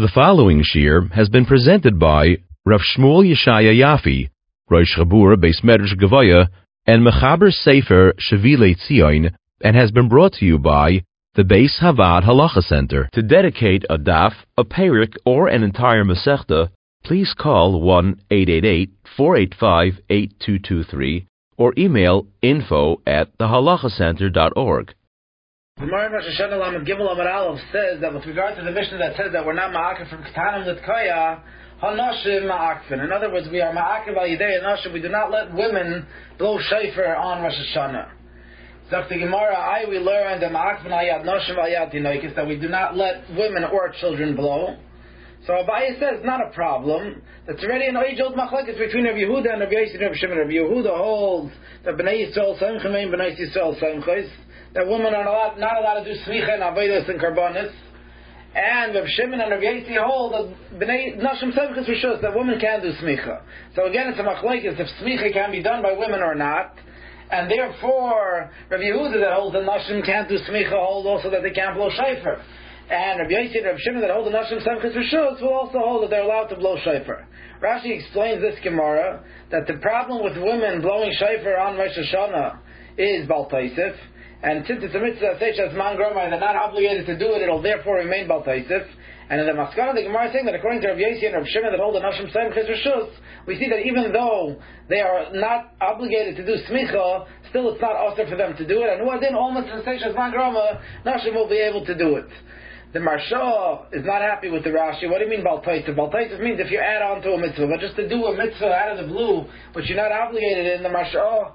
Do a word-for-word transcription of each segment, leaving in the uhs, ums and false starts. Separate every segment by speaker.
Speaker 1: The following shir has been presented by Rav Shmuel Yeshaya Yafi, Rosh Chabur Beis Medrash Gevaya, and Mechaber Sefer Shevilei Tzion, and has been brought to you by the Beis Havad Halacha Center. To dedicate a daf, a perik, or an entire Masechta, please call one eight eight eight, four eight five, eight two two three or email info at the halacha center dot org.
Speaker 2: The Gemara in Rosh Hashanah Lamed Gimel Amud Aleph says that with regard to the Mishnah that says that we're not ma'akev from Ketanim L'Tkaya, Hanashim ma'akvin. In other words, we are ma'akev al Yidei Hanashim. We do not let women blow shofar on Rosh Hashanah. So the Gemara, I we learned that ma'akvin al Yad Nashim al Yad Tinoikis, that we do not let women or children blow. So Abaye says not a problem. That's already an age-old machlekes between Rabbi Yehuda and Rabbi Yossi and Rabbi Shimon. Rabbi Yehuda holds that Bnei Yisrael Samchim and Bnei Yisrael Samchis, that women are not, not allowed to do smicha and avodas and karbanis, and Rabbi Shimon and Rabbi Yossi hold that Bnei Nashim Samchis Rishus, that women can do smicha. So again, it's a machlekes if smicha can be done by women or not, and therefore Rabbi Yehuda that holds that Nashim can't do smicha hold also that they can't blow shofar. And Rabbi Yossi and Rabbi Shimon that hold the Nashim Samchis Rishus will also hold that they're allowed to blow shofar. Rashi explains this Gemara that the problem with women blowing shofar on Rosh Hashanah is Bal Taisif, and since it's a mitzvah Seishas Man Groma, they're not obligated to do it, it'll therefore remain Bal Taisif. And in the Maskana, the Gemara is saying that according to Rabbi Yossi and Rabbi Shimon that hold the Nashim Samchis Rishus, we see that even though they are not obligated to do smicha, still it's not also for them to do it. And who adin all mitzvah Seishas Man Groma, Nashim will be able to do it. The Marsha is not happy with the Rashi. What do you mean Bal Taisif? Bal Taisif means if you add on to a mitzvah, but just to do a mitzvah out of the blue, which you're not obligated in, the Marsha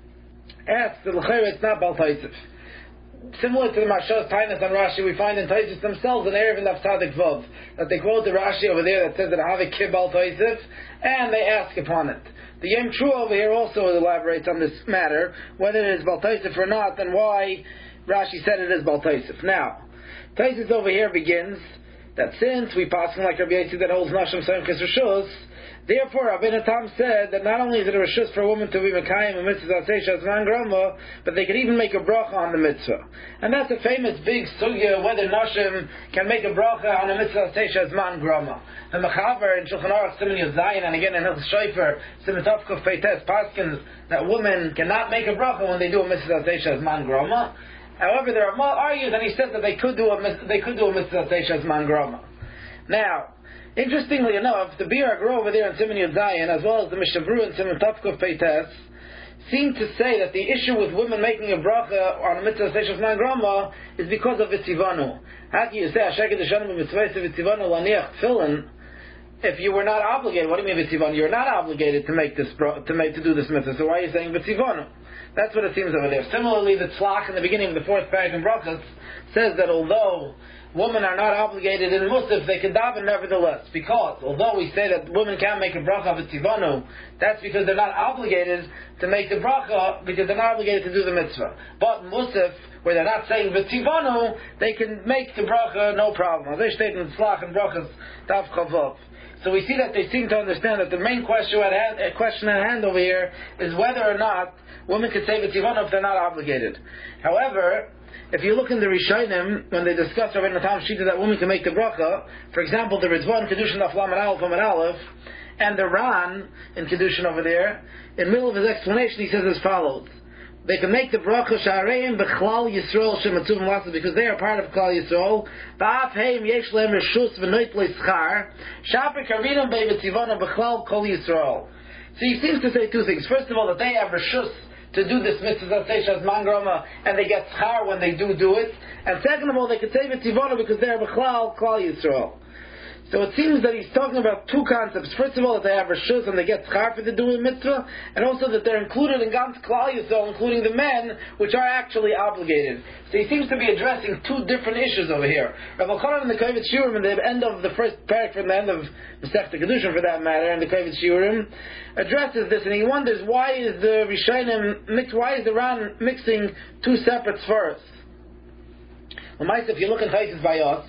Speaker 2: asks, it's not Bal Taisif. Similar to the Marsha's Tainus on Rashi, we find in Taisif themselves an Erev and Tzadik Vav, that they quote the Rashi over there that says that Havik Kib Bal Taisif, and they ask upon it. The Yem True over here also elaborates on this matter, whether it is Bal Taisif or not, and why Rashi said it is Bal Taisif. Now, Taisus over here begins that since we pass like Rabbi Yossi that holds Nashim Samchis Rishus, therefore Rabbeinu Tam said that not only is it a Rishus for a woman to be Mekayim a mitzvah Seishas Man Groma, but they can even make a bracha on the mitzvah. And that's a famous big sugya whether Nashim can make a bracha on a mitzvah Seishas Man Groma. The Mechaber in Shulchan Aruch Siman Yud Zayin and again in Hilchos Shofar Siman Tov Kuf Peites Paskins that women cannot make a bracha when they do a mitzvah Seishas Man Groma. However, there are more argues, and he says that they could do a they could do a mitzvah Seishas Man Groma. Now, interestingly enough, the Bir Agro over there in Siman Yud Zayin, as well as the Mishnah Berurah in Siman Tov Kuf Peites, seem to say that the issue with women making a bracha on a mitzvah Seishas Man Groma is because of Vitzivanu. How can you say Asheket Hashanim B'Mitzvah Vitzivanu Laniach Tefillin if you were not obligated? What do you mean Vitzivanu? You're not obligated to make this to make to do this mitzvah. So why are you saying Vitzivanu? That's what it seems over there. Similarly, the Tzlach in the beginning of the fourth paragraph in Brachos says that although women are not obligated in Musaf, they can daven nevertheless. Because although we say that women can't make a bracha of tzivanu, that's because they're not obligated to make the bracha because they're not obligated to do the mitzvah. But Musaf, where they're not saying v'tzivanu, they can make the bracha no problem. As they state in Tzlach and Brachos Tav Chavav. So we see that they seem to understand that the main question at hand, uh, question at hand over here is whether or not women could say v'tzivanu if they're not obligated. However, if you look in the Rishonim, when they discuss Rabbeinu Tam Shita that women can make the bracha, for example, the Rizvan Kedushin of Lamed Aleph, Lamed Aleph, and the Ran in Kedushin over there, in the middle of his explanation he says as follows: they can make the bracha Sha'areim B'Chlal Yisrael Shematzuvim Lasses because they are part of Klal Yisrael. Ba'af Heim Yesh Lehem Reshus V'Noit Le'Schar Sha'per Karinam Be'Vitzivana B'Chlal Kol Yisrael. So he seems to say two things. First of all, that they have Reshus to do this mitzvah Seishas Man Groma, and they get schar when they do do it. And second of all, they could say Vitzivana because they are B'Chlal Klal Yisrael. So it seems that he's talking about two concepts. First of all, that they have reshus and they get schar for the doing mitzvah, and also that they're included in Gans Klal Yisrael, including the men, which are actually obligated. So he seems to be addressing two different issues over here. Rav Elchanan in the Kovetz Shiurim, in the end of the first parak from the end of Masechta Kedushin, for that matter, and the Kovetz Shiurim, addresses this, and he wonders why is the Rishonim mix, why is the Ran mixing two separate svaras? Well, if you look in Taisus Bayos,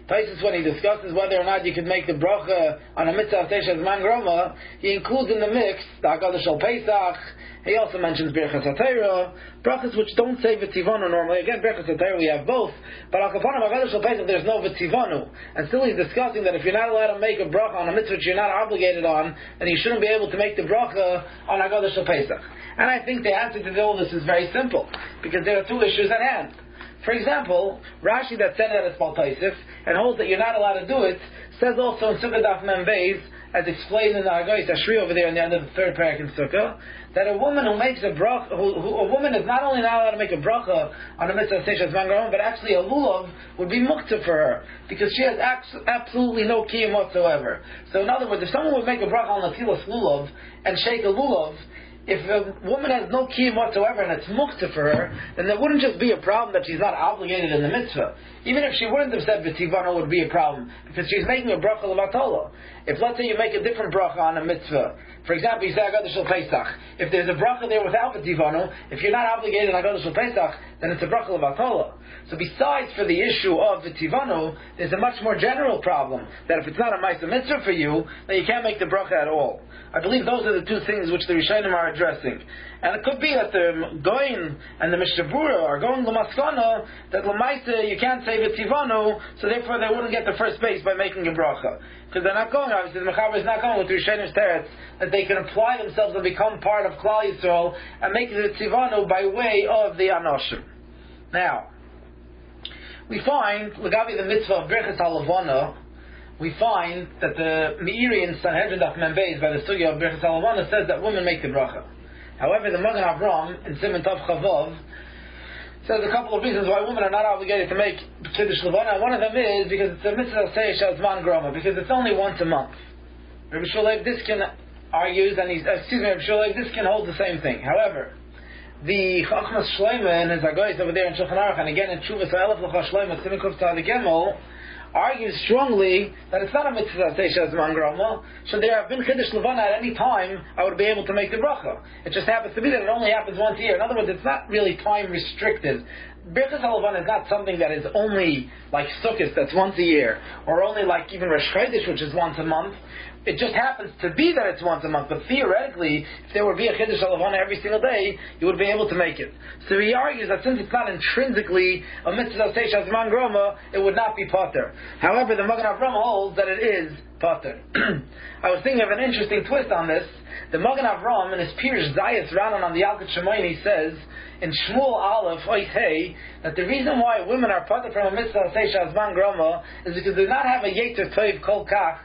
Speaker 2: Taisus, when he discusses whether or not you could make the bracha on a mitzvah of Teisha Zman Groma, he includes in the mix the Haggadah Shel Pesach. He also mentions Birchas HaTorah, brachas which don't say V'tivanu normally. Again, Birchas HaTorah we have both, but Al Kapanim Haggadah Shel Pesach there's no V'tivanu. And still he's discussing that if you're not allowed to make a bracha on a mitzvah which you're not obligated on, then you shouldn't be able to make the bracha on Haggadah Shel Pesach. And I think the answer to all this is very simple, because there are two issues at hand. For example, Rashi that said that it's Baltaisif and holds that you're not allowed to do it, says also in Sukkah Daf Mem Beis, as explained in the Haggai Ashri over there in the end of the third parak in Sukkah, that a woman who makes a bracha, who, who, a woman is not only not allowed to make a bracha on a mitzvah Teisha Zman Groma, but actually a lulav would be muktzah for her, because she has abs- absolutely no kiyum whatsoever. So in other words, if someone would make a bracha on Natilas lulav and shake a lulav, if a woman has no kiyum whatsoever and it's muktzah for her, then there wouldn't just be a problem that she's not obligated in the mitzvah. Even if she wouldn't have said v'tivano, it would be a problem, because she's making a bracha l'vatala. If, let's say, you make a different bracha on a mitzvah, for example, you say Haggadah Shel Pesach, if there's a bracha there without v'tivano, if you're not obligated on Haggadah Shel Pesach, then it's a bracha l'vatala. So besides for the issue of v'tivano, there's a much more general problem, that if it's not a ma'aseh mitzvah for you, then you can't make the bracha at all. I believe those are the two things which the Rishonim are addressing. And it could be that the Goin and the Mishnah Berurah are going to Maskana that L'maisa you can't say v'tivanu, so therefore they wouldn't get the first base by making a bracha. Because they're not going, obviously the Mechaber is not going with the Rishonim's teretz that they can apply themselves and become part of Klal Yisrael and make the v'tivanu by way of the Anoshim. Now, we find, L'gavi the mitzvah of Birchas HaLevana, we find that the Meiri in Sanhedrin Daf Mem Beis by the sugya of Birchas HaLevana says that women make the bracha. However, the Magen Avram in Siman Tav Chavav says a couple of reasons why women are not obligated to make Kiddush Levana. One of them is because it's a mitzvah Seish Zman Groma, because it's only once a month. Rabbi Shulei Diskin argues, and he's, excuse me, Rabbi Shulei Diskin holds the same thing. However, the Chachmas Shleima in his Haggai over there in Shulchan Aruch, and again in Tshuvas Ha'elef L'cha Shleima Siman Kuf Tzadik Gimel, argues strongly that it's not a mitzvah Teisha Zman Groma. Should there have been Kiddush Levana at any time, I would be able to make the bracha. It just happens to be that it only happens once a year. In other words, it's not really time restricted. Birchas HaLevana is not something that is only like Sukkot, that's once a year, or only like even Rosh Chodesh, which is once a month. It just happens to be that it's once a month, but theoretically, if there would be a Kiddush HaLevana every single day, you would be able to make it. So he argues that since it's not intrinsically a mitzvah Teisha Zman Groma, it would not be pater. However, the Magen Avram holds that it is pater. I was thinking of an interesting twist on this. The Magen Avram in his Pirush Zayis Ranan on the Yalkut Shemayin, he says in Shmuel Aleph Ois Hey that the reason why women are pater from a mitzvah Teisha Zman Groma is because they do not have a Yeter Toiv Kol Kach.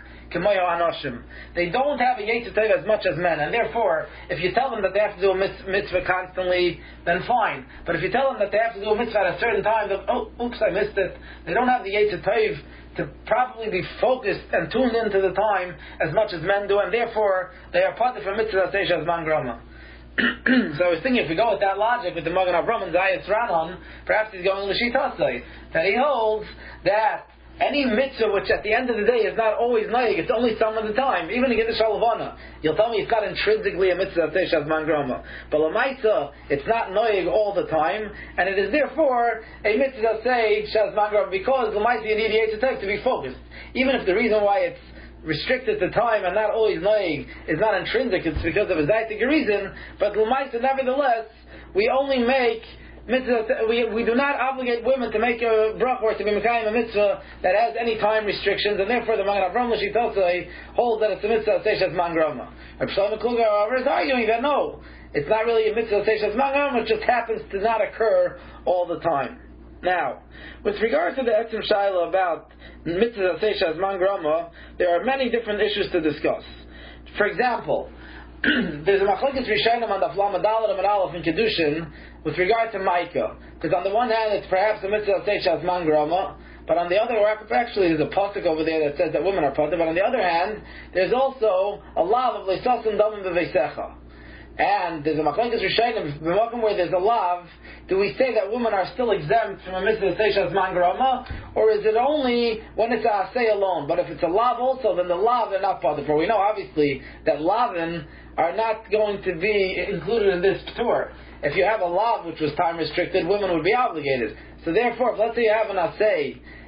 Speaker 2: They don't have a Yetzer Tov as much as men, and therefore, if you tell them that they have to do a mitzvah constantly, then fine. But if you tell them that they have to do a mitzvah at a certain time, then, oh, oops, I missed it. They don't have the Yetzer Tov to properly be focused and tuned into the time as much as men do, and therefore, they are part of a mitzvah Teisha Zman Groma. So I was thinking, if we go with that logic with the Magen Avram and Zayis Ranan, perhaps he's going to L'Shitasei, that he holds that any mitzvah which at the end of the day is not always noyeg, it's only some of the time, even in Kiddush HaLevana, you'll tell me it's not intrinsically a mitzvah of Teisha Zman Groma. But l'maisa, it's not noyeg all the time, and it is therefore a mitzvah of Teisha Zman Groma, because l'maisa you need the Yetzer Tov to be focused. Even if the reason why it's restricted to time and not always noyeg is not intrinsic, it's because of a zaytig reason, but l'maisa, nevertheless, we only make mitzvah, we, we do not obligate women to make a bracha or to be mekayim a mitzvah that has any time restrictions, and therefore the Magen Avram L'Shitasei holds that it's a mitzvah of Teisha Zman Groma. Rabbi Shlomo Kluger, however, is arguing that no, it's not really a mitzvah of Teisha Zman Groma, it just happens to not occur all the time. Now, with regard to the Etzim Shaila about mitzvah of Teisha Zman Groma, there are many different issues to discuss. For example, there's a machlokes rishonim on the Lamed Aleph and Aleph in Kedushin with regard to Maika, because on the one hand it's perhaps a mitzvah of Teisha Zman Groma, but on the other, actually there's a pasuk over there that says that women are pater, but on the other hand there's also a lav of leisasim damim b'veisecha, and there's a machlokes rishonim where there's a lav. Do we say that women are still exempt from a mitzvah of Teisha Zman Groma, or is it only when it's a asay alone? But if it's a lav also, then the lav they're not pater. For we know obviously that lavin are not going to be included in this tour. If you have a lav which was time restricted, women would be obligated. So therefore, if let's say you have an asay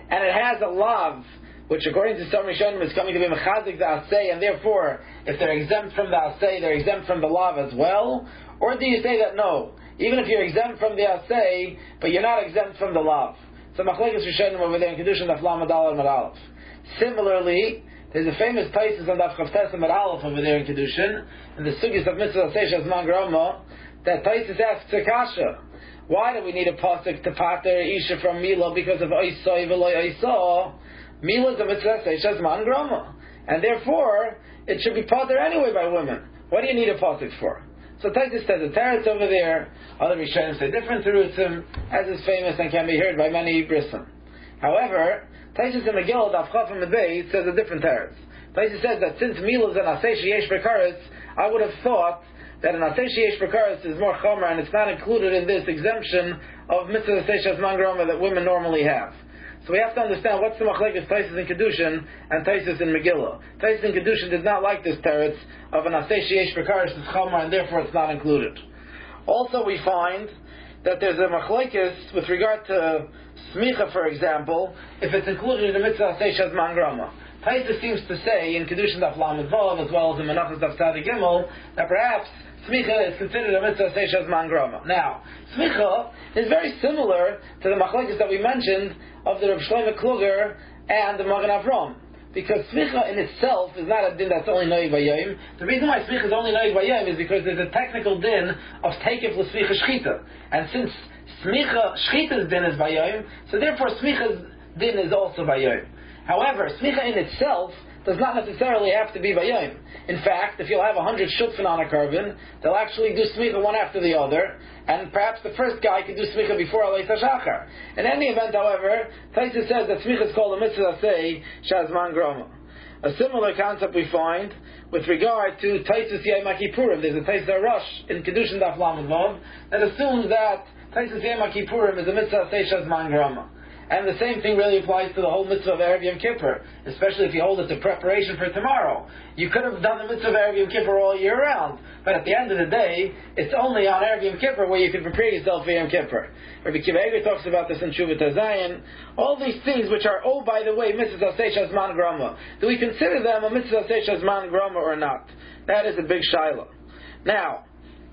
Speaker 2: and it has a lav, which according to some Rishonim is coming to be mechazik the asay, and therefore, if they're exempt from the asay, they're exempt from the lav as well? Or do you say that no, even if you're exempt from the asay, but you're not exempt from the lav? So machlekes Rishonim over there in Kedushin daf lamed daled amud aleph. Similarly, there's a famous Taisus on daf chavtes amud aleph over there in Kedushin, in the sugis of mitzvah asay shazman grama, that Taisus asks a kasha. Why do we need a pasuk to pater isha from Mila because of oisoi v'loy oisah? Mila is a mitzvah seishas man grama, and therefore it should be pater anyway by women. What do you need a pasuk for? So Taisus says the teretz over there. Other Rishonim say different terutzim, as is famous and can be heard by many brisim. However, Taisus in Megillah daf chaf and Medbei says a different teretz. Taisus says that since Mila is an asay sheyesh bekaretz, I would have thought that an asay sheyesh bekaretz is more chomer, and it's not included in this exemption of mitzvah seishas man grama that women normally have. So we have to understand what's the machlekes Taisus in Kedushin and Taisus in Megillah. Taisus in Kedushin did not like this teretz of an asay sheyesh bekaretz is chomer, and therefore it's not included. Also, we find that there's a machlekes with regard to smicha, for example, if it's included in the mitzvah seishas man grama. Taisus seems to say in Kedushin daf lamed vav as well as in Menachos daf tzadi gimel that perhaps smicha is considered a mitzvah seishas man grama. Now, smicha is very similar to the machlekes that we mentioned of the Reb Shlomo Kluger and the Magen Avram, because smicha in itself is not a din that's only noig vayayim. The reason why smicha is only noig vayayim is because there's a technical din of takef l'smicha shchita, and since smicha shchita's din is vayayim, so therefore smicha's din is also vayayim. However, smicha in itself does not necessarily have to be vayayim. In fact, if you'll have a hundred shutfin on a carbon, they'll actually do smicha one after the other, and perhaps the first guy could do smicha before Aleis HaShachar. In any event, however, Taisus says that smicha is called a mitzvah asay shazman grama. A similar concept we find with regard to Taisus Yom Kippurim. There's a Taisus Rush in Kedushin daf lamed vav that assumes that Taisus Yom Kippurim is a mitzvah asay shazman grama. And the same thing really applies to the whole mitzvah of Erev Yom Kippur, especially if you hold it to preparation for tomorrow. You could have done the mitzvah of Erev Yom Kippur all year round, but at the end of the day, it's only on Erev Yom Kippur where you can prepare yourself for Yom Kippur. Rabbi Akiva Eiger talks about this in Shuvah Tazayin. All these things which are, oh, by the way, mitzvah asay shazman grama. Do we consider them a mitzvah asay shazman grama or not? That is a big shaila. Now,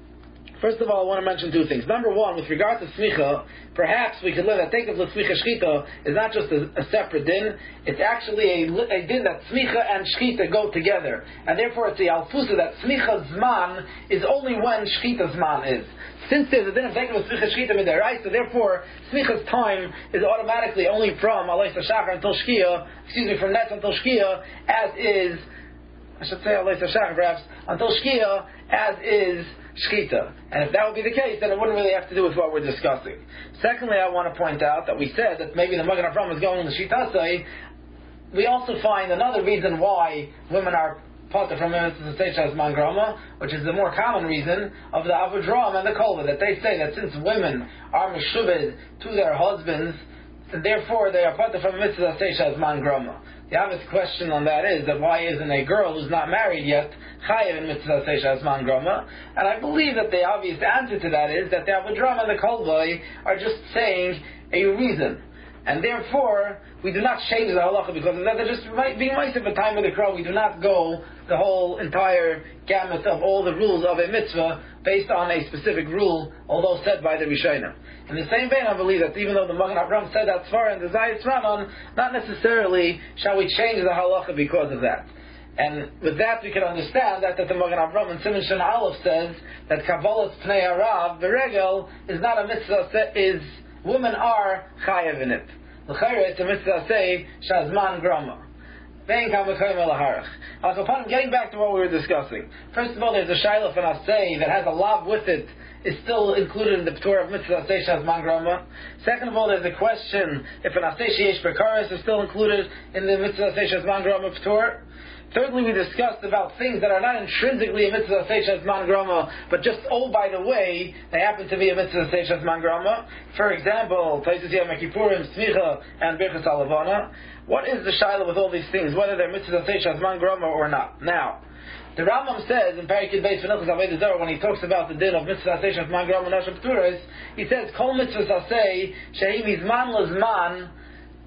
Speaker 2: first of all, I want to mention two things. Number one, with regard to smicha, perhaps we could learn that take of the smicha shchita is not just a, a separate din, it's actually a, a din that smicha and shchita go together. And therefore it's the alfusa that smicha zman is only when shchita zman is. Since there's a din of taking of smicha shchita mid'oraisa, so therefore smicha's time is automatically only from Aleis HaShachar until Shkia, excuse me, from Netz until Shkia, as is, I should say Aleis HaShachar perhaps, until Shkia, as is shchita. And if that would be the case, then it wouldn't really have to do with what we're discussing. Secondly, I want to point out that we said that maybe the Magen Avram is going in the Shitasei. We also find another reason why women are pater from mitzvah seishas man grama, which is the more common reason of the Avodram and the Kolva, that they say that since women are meshuved to their husbands, and therefore they are pater from mitzvah seishas man grama. The obvious question on that is that why isn't a girl who's not married yet chayiv in mitzvah seishas man grama? And I believe that the obvious answer to that is that the Avodram and the Kolvai are just saying a reason, and therefore we do not change the halacha because of that. They're just being nice at the time of the crow. We do not go the whole entire gamut of all the rules of a mitzvah based on a specific rule, although said by the Rishonim. In the same vein, I believe that even though the Magen Avram said that Svar and the Zayis Ranon, not necessarily shall we change the halacha because of that. And with that, we can understand that, that the Magen Avram in Siman Shin Aleph says that Kabbalas Pnei Harav, the regel, is not a mitzvah, is women are chayav in it. L'chayra, it's a mitzvah say shazman grama. Getting back to what we were discussing. First of all, there's a shaila for asay that has a lav with it, is still included in the P'tur of mitzvah asay shazman grama. Second of all, there's a question if an asay sheyesh bekaris is still included in the mitzvah asay shazman grama P'tur. Thirdly, we discussed about things that are not intrinsically a mitzvah seishas man grama, but just, oh, by the way, they happen to be a mitzvah seishas man grama. For example, Taisus Yom Kippurim, Smicha, and Birchas Halavana. What is the shaila with all these things, whether they're mitzvah seishas man grama or not? Now, the Rambam says in Perikid Beis V'Nilchos Avodah Zarah, when he talks about the din of mitzvah seishas man grama and Nashim P'turos, he says, Kol mitzvah asay shehi mizman lazman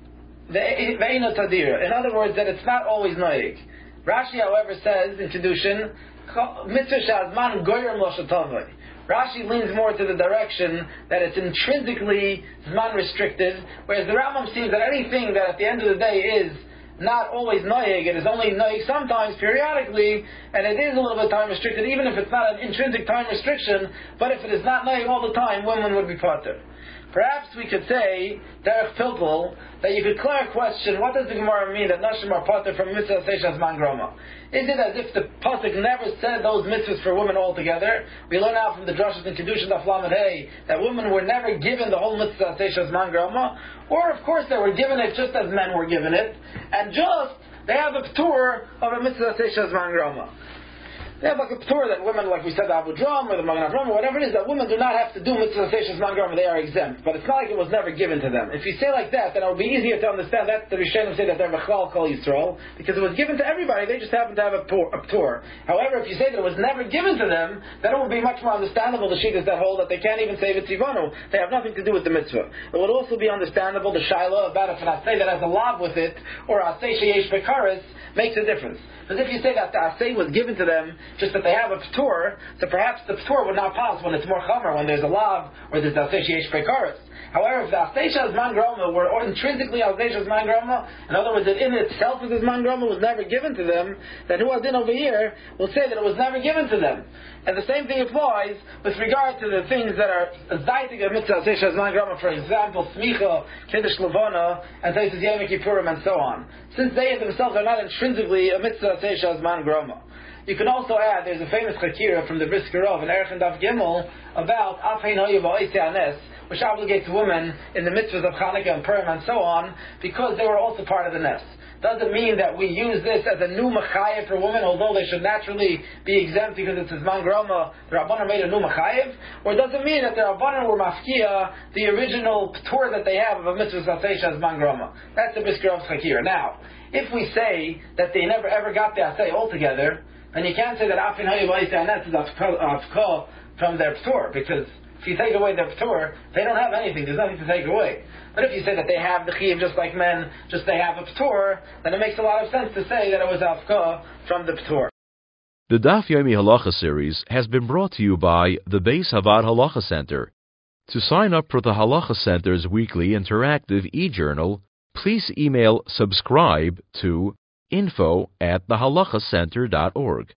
Speaker 2: ve'eino tadir. In other words, that it's not always noig. Rashi, however, says in Kedushin, mitzvah shazman goyim lo shetovay. Rashi leans more to the direction that it's intrinsically zman restricted, whereas the Rambam seems that anything that at the end of the day is not always noyeg, it is only noyeg sometimes, periodically, and it is a little bit time restricted, even if it's not an intrinsic time restriction, but if it is not noyeg all the time, women would be potter. Perhaps we could say, derech pilpul, that you could clear a question, what does the Gemara mean that nashim are potter from mitzvah seishas man groma? Is it as if the pasuk never said those mitzvahs for women altogether? We learn out from the drashas and kedushin daf lamed hey that women were never given the whole mitzvah seishas man groma, or of course they were given it just as men were given it, and just they have a p'tur of a mitzvah seishas man groma. They have like a p'tur that women, like we said, the Abu Dram or the Magen Avram or whatever it is, that women do not have to do mitzvah seishas man groma, they are exempt. But it's not like it was never given to them. If you say like that, then it would be easier to understand that the Rishonim say that they're Mechal Kol Yisrael, because it was given to everybody, they just happen to have a p'tur. However, if you say that it was never given to them, then it would be much more understandable the shittas that hold that they can't even say v'tzivanu. They have nothing to do with the mitzvah. It would also be understandable the shaila about if an asay that has a lav with it, or asay sheyesh bekaris, makes a difference. Because if you say that the asay was given to them, just that they have a p'tur, so perhaps the p'tur would not pass when it's more chamer, when there's a lav, or there's the asay sheyesh bekaris. However, if the asay shas man groma were intrinsically asay shas man groma, in other words, that in itself is man groma was never given to them, then who was in over here will say that it was never given to them. And the same thing applies with regard to the things that are zaytig of mitzvah asay shas man groma, for example, smicha, kiddush levana, and taisus yom kippurim, and so on. Since they themselves are not intrinsically a mitzvah asay shas man groma. You can also add, there's a famous chakira from the Brisker Rov in Erech and Daf Gimel about Afein Hoyev Oisei Anes, which obligates women in the mitzvahs of Chanukah and Purim and so on, because they were also part of the Nes. Doesn't mean that we use this as a new Machayev for women, although they should naturally be exempt because it's Zman Groma, the Rabbanan made a new Machayev, or doesn't mean that the Rabbanan were Mafkia, the original P'tur that they have of a mitzvah Sasei Shas Zman Groma. That's the Brisker Rov's chakira. Now, if we say that they never ever got the Asay altogether, then you can't say that Afin Hayu V'Aisei Anes is Afko from their P'tur, because if you take away their P'tur, they don't have anything, there's nothing to take away. But if you say that they have the Chiyuv just like men, just they have a P'tur, then it makes a lot of sense to say that it was Afko from the P'tur.
Speaker 1: The Daf Yomi Halacha series has been brought to you by the Beis Havad Halacha Center. To sign up for the Halacha Center's weekly interactive e-journal, please email subscribe to info at the halacha center dot org.